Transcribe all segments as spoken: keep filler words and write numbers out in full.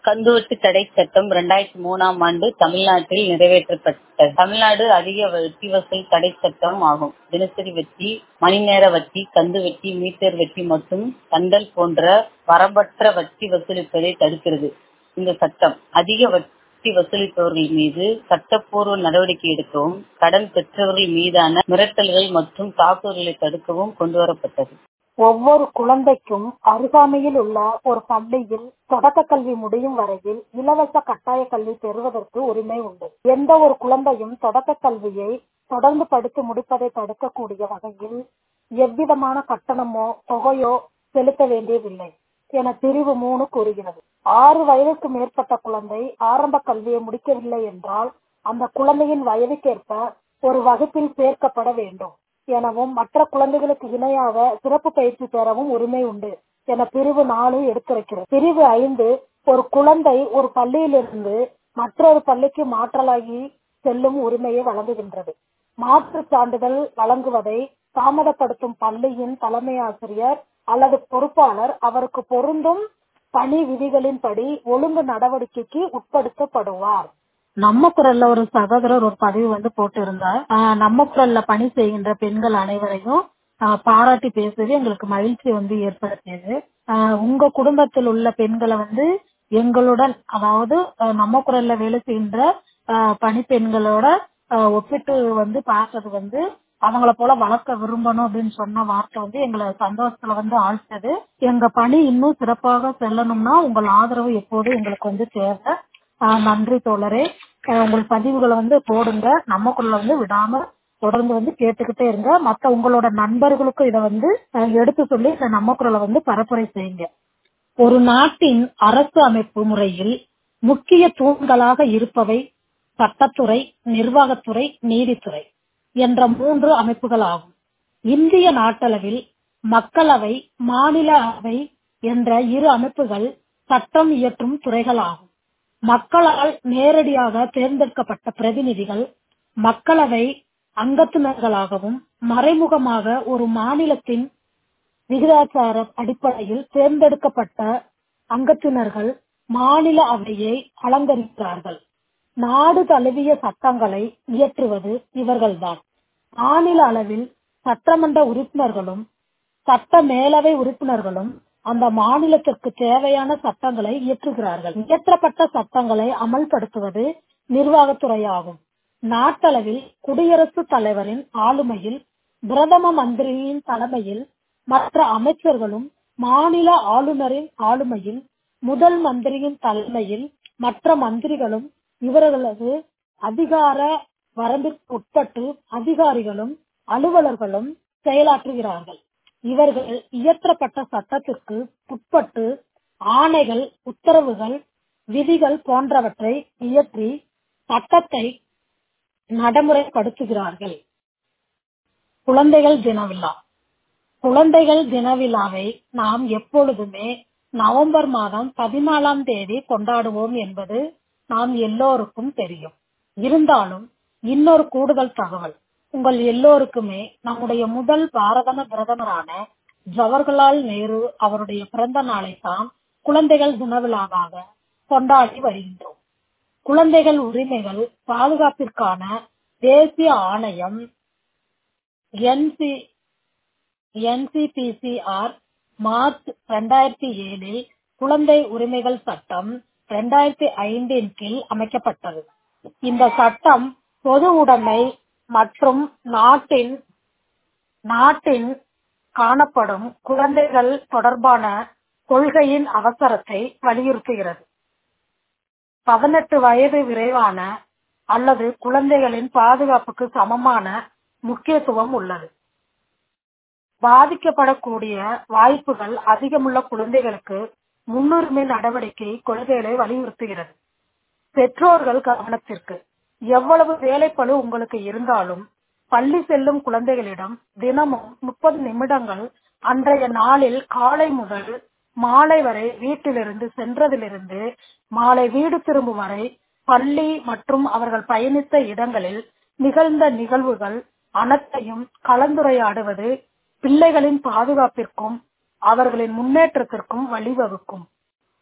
கந்துவட்டி தடை சட்டம் இரண்டாயிரத்தி மூணாம் ஆண்டு தமிழ்நாட்டில் நிறைவேற்றப்பட்டது. தமிழ்நாடு அதிக வட்டி வசூல் தடை சட்டம் ஆகும். தினசரி வட்டி, மணி நேர வட்டி, கந்து வட்டி, மீட்டர் வட்டி மற்றும் தண்டல் போன்ற வரம்பற்ற வட்டி வசூலிப்பதை தடுக்கிறது. இந்த சட்டம் அதிக வட்டி வசூலிப்பவர்கள் மீது சட்டப்பூர்வ நடவடிக்கை எடுக்கவும், கடன் பெற்றவர்கள் மீதான மிரட்டல்கள் மற்றும் தாக்குதல்களை தடுக்கவும் கொண்டுவரப்பட்டது. ஒவ்வொரு குழந்தைக்கும் அருகாமையில் உள்ள ஒரு பள்ளியில் தொடக்க கல்வி முடியும் வரையில் இலவச கட்டாய கல்வி பெறுவதற்கு உரிமை உண்டு. எந்த ஒரு குழந்தையும் தொடக்க கல்வியை தொடர்ந்து படித்து முடிப்பதை தடுக்கக்கூடிய வகையில் எவ்விதமான கட்டணமோ தொகையோ செலுத்த வேண்டியதில்லை என பிரிவு மூணு கூறுகிறது. ஆறு வயதுக்கு மேற்பட்ட குழந்தை ஆரம்ப கல்வியை முடிக்கவில்லை என்றால் அந்த குழந்தையின் வயதுக்கேற்ப ஒரு வகுப்பில் சேர்க்கப்பட வேண்டும் எனவும், மற்ற குழந்தைகளுக்கு இணையாக சிறப்பு பயிற்சி பெறவும் உரிமை உண்டு என பிரிவு நாலு எடுத்துரைக்கிறது. பிரிவு ஐந்து ஒரு குழந்தை ஒரு பள்ளியிலிருந்து மற்றொரு பள்ளிக்கு மாற்றலாகி செல்லும் உரிமையை வழங்குகின்றது. மாற்றுச் சான்றிதழ் வழங்குவதை தாமதப்படுத்தும் பள்ளியின் தலைமை ஆசிரியர் அல்லது பொறுப்பாளர் அவருக்கு பொருந்தும் பணி விதிகளின்படி ஒழுங்கு நடவடிக்கைக்கு உட்படுத்தப்படுவார். நம்ம குரல்ல ஒரு சகோதரர் ஒரு பதிவு வந்து போட்டு இருந்தார். நம்ம குரல்ல பணி செய்கின்ற பெண்கள் அனைவரையும் பாராட்டி பேசுவது எங்களுக்கு மகிழ்ச்சி வந்து ஏற்படுத்தியது. உங்க குடும்பத்தில் உள்ள பெண்களை வந்து எங்களுடன், அதாவது நம்ம குரல்ல வேலை செய்கின்ற பணிப்பெண்களோட ஒப்பிட்டு வந்து பார்க்கறது வந்து அவங்கள போல வளர்க்க விரும்பணும் அப்படின்னு சொன்ன வார்த்தை வந்து எங்களை சந்தோஷத்துல வந்து ஆழ்த்தது. எங்க பணி இன்னும் சிறப்பாக செல்லணும்னா உங்கள் ஆதரவு எப்போதும் எங்களுக்கு வந்து தேவை. நன்றி தோழரே. உங்கள் பதிவுகளை வந்து போடுங்க. நமக்குள்ள வந்து விடாம தொடர்ந்து வந்து கேட்டுக்கிட்டே இருங்க. மத்த உங்களோட நண்பர்களுக்கும் இதை வந்து எடுத்து சொல்லி இந்த நம்ம குரலை வந்து பரப்புரை செய்யுங்க. ஒரு நாட்டின் அரசு அமைப்பு முறையில் முக்கிய தூண்களாக இருப்பவை சட்டத்துறை, நிர்வாகத்துறை, நீதித்துறை என்ற மூன்று அமைப்புகள் ஆகும். இந்திய நாட்டளவில் மக்களவை, மாநில அவை என்ற இரு அமைப்புகள் சட்டம் இயற்றும் துறைகள் ஆகும். மக்களால் நேரடியாக தேர்ந்தெடுக்கப்பட்ட பிரதிநிதிகள் மக்களவை அங்கத்தினர்களாகவும், மறைமுகமாக ஒரு மாநிலத்தின் விகிதாச்சார அடிப்படையில் தேர்ந்தெடுக்கப்பட்ட அங்கத்தினர்கள் மாநில அவையை அலங்கரிக்கிறார்கள். நாடு தழுவிய சட்டங்களை இயற்றுவது இவர்கள்தான். மாநில அளவில் சட்டமன்ற உறுப்பினர்களும் சட்ட மேலவை உறுப்பினர்களும் அந்த மாநிலத்திற்கு தேவையான சட்டங்களை இயற்றுகிறார்கள். இயற்றப்பட்ட சட்டங்களை அமல்படுத்துவது நிர்வாகத்துறையாகும். நாட்டளவில் குடியரசுத் தலைவரின் ஆளுமையில், பிரதம மந்திரியின் தலைமையில் மற்ற அமைச்சர்களும், மாநில ஆளுநரின் ஆளுமையில் முதல் மந்திரியின் தலைமையில் மற்ற மந்திரிகளும் இவர்களது அதிகார வரம்பிற்கு உட்பட்டு அதிகாரிகளும் அலுவலர்களும் செயலாற்றுகிறார்கள். இவர்கள் இயற்றப்பட்ட சட்டத்திற்கு உட்பட்டு ஆணைகள், உத்தரவுகள், விதிகள் போன்றவற்றை இயற்றி சட்டத்தை நடைமுறைப்படுத்துகிறார்கள். குழந்தைகள் தின விழா. குழந்தைகள் தின விழாவை நாம் எப்பொழுதுமே நவம்பர் மாதம் பதினாலாம் தேதி கொண்டாடுவோம் என்பது நாம் எல்லோருக்கும் தெரியும். இருந்தாலும் இன்னொரு கூடுதல் தகவல், உங்கள் எல்லோருக்குமே நம்முடைய முதல் பாரத பிரதமரான ஜவஹர்லால் நேரு அவருடைய பிறந்த நாளை தான் குழந்தைகள் தின விழாவாக கொண்டாடி வருகின்றோம். குழந்தைகள் உரிமைகள் பாதுகாப்பிற்கான தேசிய ஆணையம் N C P C R March இரண்டாயிரத்தி ஏழில் குழந்தை உரிமைகள் சட்டம் இரண்டாயிரத்தி ஐந்தின் கீழ் அமைக்கப்பட்டது. இந்த சட்டம் பொது உடைமை மற்றும் நாட்டின் நாட்டின் காணப்படும் குழந்தைகள் தொடர்பான கொள்கையின் அவசரத்தை வலியுறுத்துகிறது. பதினெட்டு வயது விரைவான அல்லது குழந்தைகளின் பாதுகாப்புக்கு சமமான முக்கியத்துவம் உள்ளது. பாதிக்கப்படக்கூடிய வாய்ப்புகள் அதிகமுள்ள குழந்தைகளுக்கு முன்னுரிமை நடவடிக்கை கொள்கைகளை வலியுறுத்துகிறது. பெற்றோர்கள் கவனத்திற்கு, எவ்வளவு வேலைப்பளு உங்களுக்கு இருந்தாலும் பள்ளி செல்லும் குழந்தைகளிடம் தினமும் முப்பது நிமிடங்கள் அன்றைய நாளில் காலை முதல் மாலை வரை வீட்டிலிருந்து சென்றதிலிருந்து மாலை வீடு திரும்பும் வரை பள்ளி மற்றும் அவர்கள் பயணித்த இடங்களில் நிகழ்ந்த நிகழ்வுகள் அனைத்தையும் கலந்துரையாடுவது பிள்ளைகளின் பாதுகாப்பிற்கும் அவர்களின் முன்னேற்றத்திற்கும் வழிவகுக்கும்.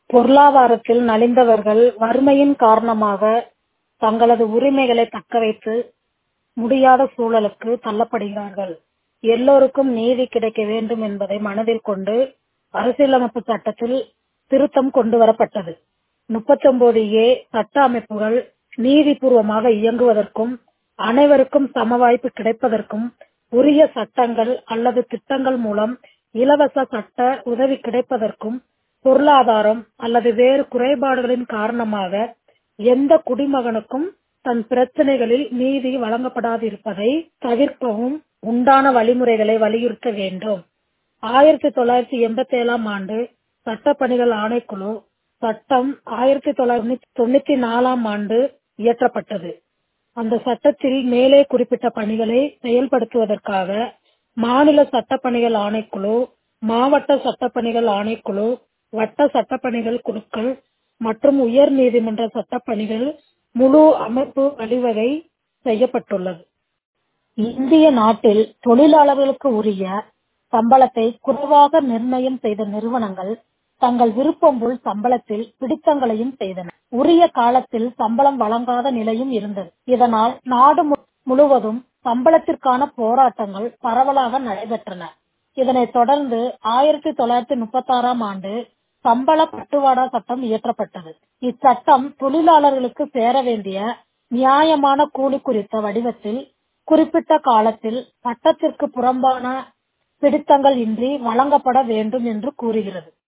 பொருளாதாரத்தில் நலிந்தவர்கள் வறுமையின் காரணமாக தங்களது உரிமைகளை தக்க வைத்து முடியாத சூழலுக்கு தள்ளப்படுகிறார்கள். எல்லோருக்கும் நீதி கிடைக்க வேண்டும் என்பதை மனதில் கொண்டு அரசியலமைப்பு சட்டத்தில் திருத்தம் கொண்டு வரப்பட்டது. முப்பத்தி ஒன்பது ஏ சட்ட அமைப்புகள் நீதிபூர்வமாக இயங்குவதற்கும் அனைவருக்கும் சம வாய்ப்பு கிடைப்பதற்கும் உரிய சட்டங்கள் அல்லது திட்டங்கள் மூலம் இலவச சட்ட உதவி கிடைப்பதற்கும் பொருளாதாரம் அல்லது வேறு குறைபாடுகளின் காரணமாக எந்த குடிமகனுக்கும் தன் பிரச்சனைகளில் நீதி வழங்கப்படாதிருப்பதை தவிர்க்கவும் உண்டான வழிமுறைகளை வலியுறுத்த வேண்டும். ஆயிரத்தி தொள்ளாயிரத்தி எண்பத்தி ஏழாம் ஆண்டு சட்டப்பணிகள் ஆணைக்குழு சட்டம் ஆயிரத்தி தொள்ளாயிரத்தி தொண்ணூத்தி நாலாம் ஆண்டு இயற்றப்பட்டது. அந்த சட்டத்தில் மேலே குறிப்பிட்ட பணிகளை செயல்படுத்துவதற்காக மாநில சட்டப்பணிகள் ஆணைக்குழு, மாவட்ட சட்டப்பணிகள் ஆணைக்குழு, வட்ட சட்டப்பணிகள் குழுக்கள் மற்றும் உயர் நீதிமன்ற சட்டப்பணிகள் முழு அமைப்பு வழிவகை செய்யப்பட்டுள்ளது. இந்திய நாட்டில் தொழிலாளர்களுக்கு உரிய சம்பளத்தை குறைவாக நிர்ணயம் செய்த நிறுவனங்கள் தங்கள் விருப்பம் போல் சம்பளத்தில் பிடித்தங்களையும் செய்தன. உரிய காலத்தில் சம்பளம் வழங்காத நிலையும் இருந்தது. இதனால் நாடு முழுவதும் சம்பளத்திற்கான போராட்டங்கள் பரவலாக நடைபெற்றன. இதனைத் தொடர்ந்து ஆயிரத்தி தொள்ளாயிரத்தி முப்பத்தி ஆறாம் ஆண்டு சம்பள பட்டுவாடா சட்டம் இயற்றப்பட்டது. இச்சட்டம் தொழிலாளர்களுக்கு சேர வேண்டிய நியாயமான கூலி குறித்த வடிவத்தில் குறிப்பிட்ட காலத்தில் சட்டத்திற்கு புறம்பான பிடித்தங்கள் இன்றி வழங்கப்பட வேண்டும் என்று கூறுகிறது.